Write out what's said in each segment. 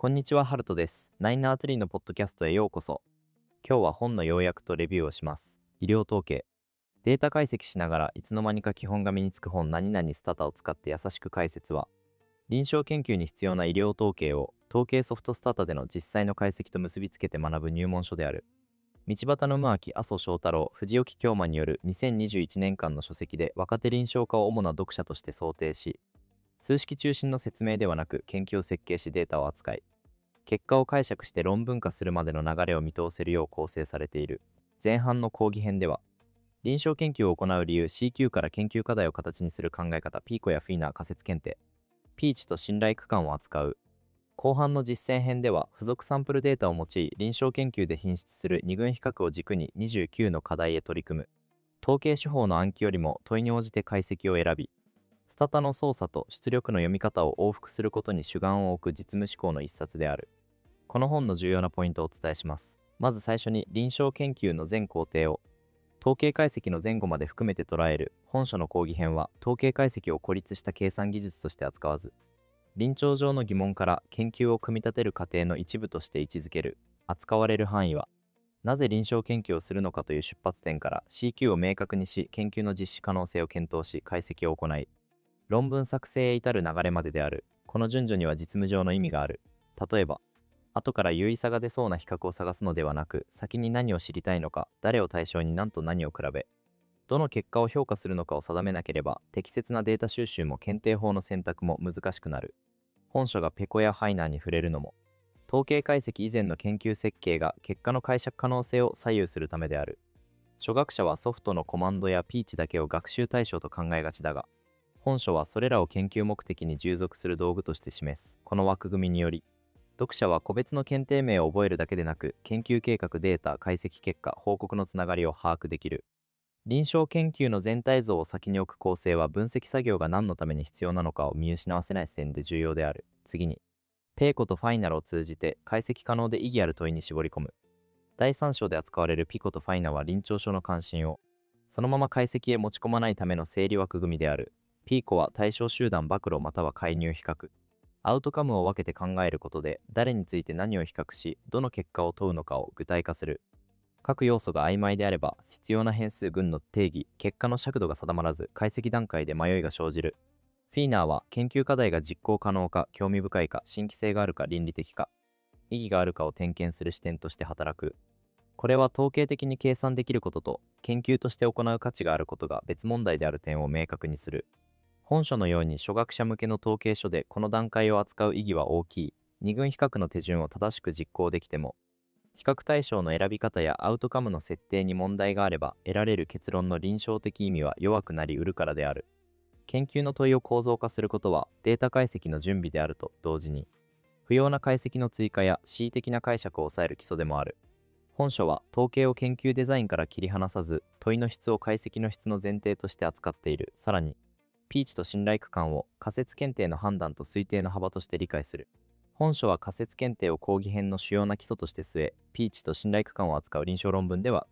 こんにちは、ハルトです。ナインナーツリーのポッドキャストへようこそ。今日は本の要約とレビューをします。医療統計。データ解析しながらいつの間にか基本が身につく本何々スタタを使って優しく解説は、臨床研究に必要な医療統計を統計ソフトスタタでの実際の解析と結びつけて学ぶ入門書である。道端の馬明、麻生翔太郎、藤置京馬による2021年間の書籍で若手臨床家を主な読者として想定し、数式中心の説明ではなく研究を設計しデータを扱い、結果を解釈して論文化するまでの流れを見通せるよう構成されている。前半の講義編では、臨床研究を行う理由 CQ から研究課題を形にする考え方 PICO やフィーナー仮説検定、ピーチと信頼区間を扱う。後半の実践編では、付属サンプルデータを用い臨床研究で品質する二群比較を軸に29の課題へ取り組む。統計手法の暗記よりも問いに応じて解析を選び、スタタの操作と出力の読み方を往復することに主眼を置く実務思考の一冊である。この本の重要なポイントをお伝えします。まず最初に臨床研究の全工程を統計解析の前後まで含めて捉える。本書の講義編は統計解析を孤立した計算技術として扱わず、臨床上の疑問から研究を組み立てる過程の一部として位置づける。扱われる範囲は、なぜ臨床研究をするのかという出発点から CQ を明確にし、研究の実施可能性を検討し、解析を行い、論文作成へ至る流れまでである。この順序には実務上の意味がある。例えば、後から有意差が出そうな比較を探すのではなく、先に何を知りたいのか、誰を対象に何と何を比べ、どの結果を評価するのかを定めなければ、適切なデータ収集も検定法の選択も難しくなる。本書がペコやハイナーに触れるのも、統計解析以前の研究設計が結果の解釈可能性を左右するためである。初学者はソフトのコマンドやピーチだけを学習対象と考えがちだが、本書はそれらを研究目的に従属する道具として示す。この枠組みにより、読者は個別の検定名を覚えるだけでなく、研究計画、データ、解析結果、報告のつながりを把握できる。臨床研究の全体像を先に置く構成は、分析作業が何のために必要なのかを見失わせない点で重要である。次に、ペイコとファイナルを通じて解析可能で意義ある問いに絞り込む。第3章で扱われるピコとファイナは臨床書の関心をそのまま解析へ持ち込まないための整理枠組みである。ピーコは対象集団暴露または介入比較。アウトカムを分けて考えることで、誰について何を比較し、どの結果を問うのかを具体化する。各要素が曖昧であれば、必要な変数群の定義、結果の尺度が定まらず、解析段階で迷いが生じる。フィーナーは、研究課題が実行可能か、興味深いか、新規性があるか、倫理的か、意義があるかを点検する視点として働く。これは統計的に計算できることと、研究として行う価値があることが別問題である点を明確にする。本書のように初学者向けの統計書でこの段階を扱う意義は大きい。二群比較の手順を正しく実行できても、比較対象の選び方やアウトカムの設定に問題があれば、得られる結論の臨床的意味は弱くなりうるからである。研究の問いを構造化することはデータ解析の準備であると同時に、不要な解析の追加や恣意的な解釈を抑える基礎でもある。本書は統計を研究デザインから切り離さず、問いの質を解析の質の前提として扱っている。さらに、ピーチと信頼区間を仮説検定の判断と推定の幅として理解する。本書は仮説検定を講義編の主要な基礎として据え、ピーチと信頼区間を扱う臨床論文では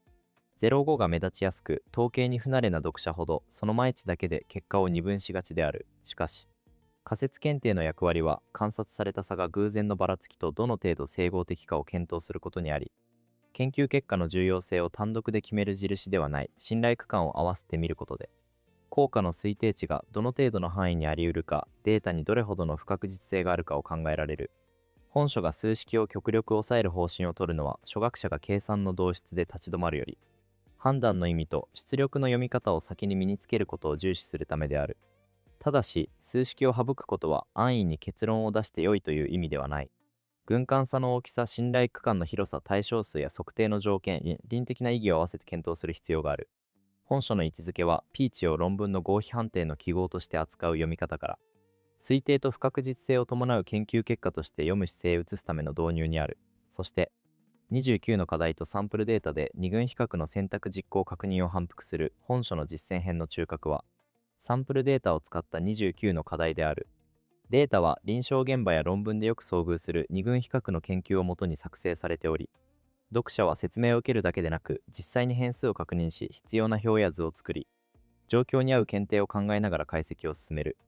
P0、05が目立ちやすく、統計に不慣れな読者ほどその前値だけで結果を二分しがちである。しかし、仮説検定の役割は観察された差が偶然のばらつきとどの程度整合的かを検討することにあり、研究結果の重要性を単独で決める印ではない信頼区間を合わせてみることで、効果の推定値がどの程度の範囲にあり得るか、データにどれほどの不確実性があるかを考えられる。本書が数式を極力抑える方針を取るのは、初学者が計算の導出で立ち止まるより、判断の意味と出力の読み方を先に身につけることを重視するためである。ただし、数式を省くことは安易に結論を出して良いという意味ではない。群間差の大きさ、信頼区間の広さ、対象数や測定の条件、倫的な意義を合わせて検討する必要がある。本書の位置づけは、ピーチを論文の合否判定の記号として扱う読み方から、推定と不確実性を伴う研究結果として読む姿勢へ移すための導入にある。そして、29の課題とサンプルデータで二群比較の選択実行確認を反復する本書の実践編の中核は、サンプルデータを使った29の課題である。データは臨床現場や論文でよく遭遇する二群比較の研究をもとに作成されており、読者は説明を受けるだけでなく、実際に変数を確認し、必要な表や図を作り、状況に合う検定を考えながら解析を進める。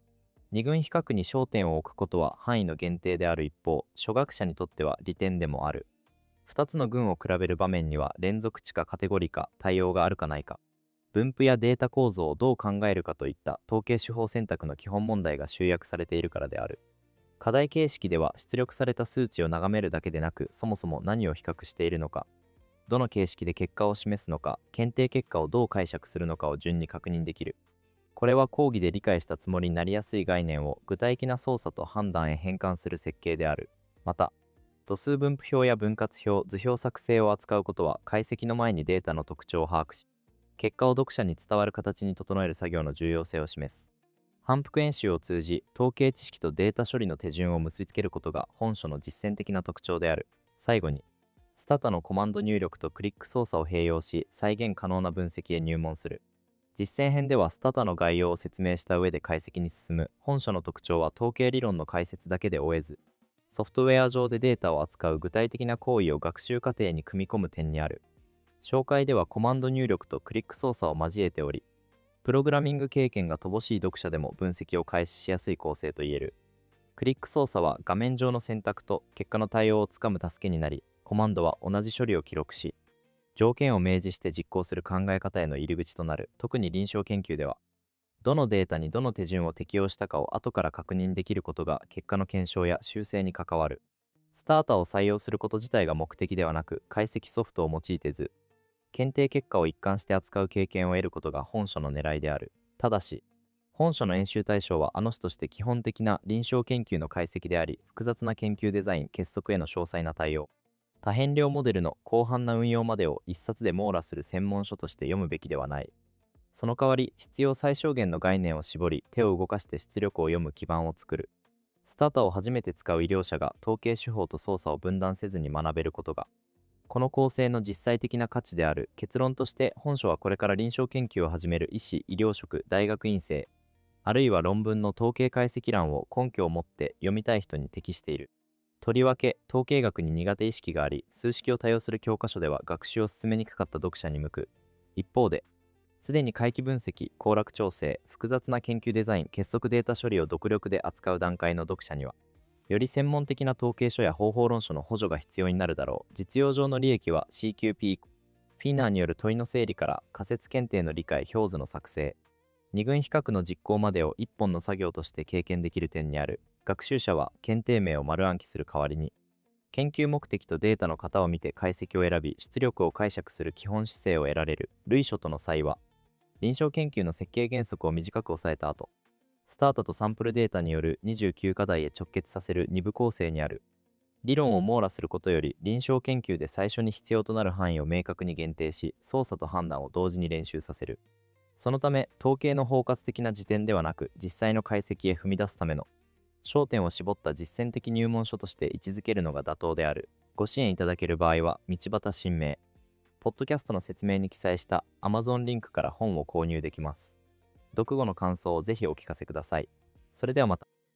二群比較に焦点を置くことは範囲の限定である一方、初学者にとっては利点でもある。2つの群を比べる場面には連続値かカテゴリーか対応があるかないか、分布やデータ構造をどう考えるかといった統計手法選択の基本問題が集約されているからである。課題形式では出力された数値を眺めるだけでなく、そもそも何を比較しているのか、どの形式で結果を示すのか、検定結果をどう解釈するのかを順に確認できる。これは講義で理解したつもりになりやすい概念を具体的な操作と判断へ変換する設計である。また、度数分布表や分割表、図表作成を扱うことは解析の前にデータの特徴を把握し、結果を読者に伝わる形に整える作業の重要性を示す。反復演習を通じ、統計知識とデータ処理の手順を結びつけることが本書の実践的な特徴である。最後に、スタタのコマンド入力とクリック操作を併用し、再現可能な分析へ入門する。実践編ではスタタの概要を説明した上で解析に進む。本書の特徴は統計理論の解説だけで終えず、ソフトウェア上でデータを扱う具体的な行為を学習過程に組み込む点にある。紹介ではコマンド入力とクリック操作を交えており、プログラミング経験が乏しい読者でも分析を開始しやすい構成といえる。クリック操作は画面上の選択と結果の対応をつかむ助けになり、コマンドは同じ処理を記録し、条件を明示して実行する考え方への入り口となる。特に臨床研究では、どのデータにどの手順を適用したかを後から確認できることが結果の検証や修正に関わる。スターターを採用すること自体が目的ではなく、解析ソフトを用いて図、検定結果を一貫して扱う経験を得ることが本書の狙いである。ただし、本書の演習対象はあの種として基本的な臨床研究の解析であり、複雑な研究デザイン、結束への詳細な対応、多変量モデルの広範な運用までを一冊で網羅する専門書として読むべきではない。その代わり、必要最小限の概念を絞り、手を動かして出力を読む基盤を作る。スタータを初めて使う医療者が統計手法と操作を分断せずに学べることが、この構成の実際的な価値である。結論として、本書はこれから臨床研究を始める医師、医療職、大学院生、あるいは論文の統計解析欄を根拠を持って読みたい人に適している。とりわけ、統計学に苦手意識があり、数式を多用する教科書では学習を進めにくかった読者に向く。一方で、すでに回帰分析、行楽調整、複雑な研究デザイン、結束データ処理を独力で扱う段階の読者には、より専門的な統計書や方法論書の補助が必要になるだろう。実用上の利益は CQP、フィーナーによる問いの整理から仮説検定の理解、表図の作成、二群比較の実行までを一本の作業として経験できる点にある。学習者は検定名を丸暗記する代わりに、研究目的とデータの型を見て解析を選び、出力を解釈する基本姿勢を得られる。類書との差異は、臨床研究の設計原則を短く抑えた後、スタートとサンプルデータによる29課題へ直結させる2部構成にある。理論を網羅することより、臨床研究で最初に必要となる範囲を明確に限定し、操作と判断を同時に練習させる。そのため、統計の包括的な時点ではなく、実際の解析へ踏み出すための焦点を絞った実践的入門書として位置づけるのが妥当である。ご支援いただける場合は、道端新明、ポッドキャストの説明に記載した Amazon リンクから本を購入できます。読後の感想をぜひお聞かせください。それではまた。